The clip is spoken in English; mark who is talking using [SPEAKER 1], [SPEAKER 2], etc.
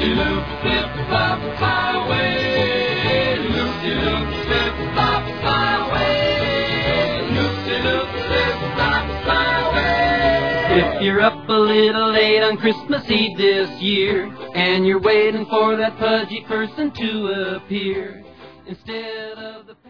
[SPEAKER 1] Loop-de-loop, flip-flop my way. Loop-de-loop, flip-flop my way. Loop-de-loop, flip-flop my way. If you're up a little late on Christmas Eve this year, and you're waiting for that pudgy person to appear, instead of the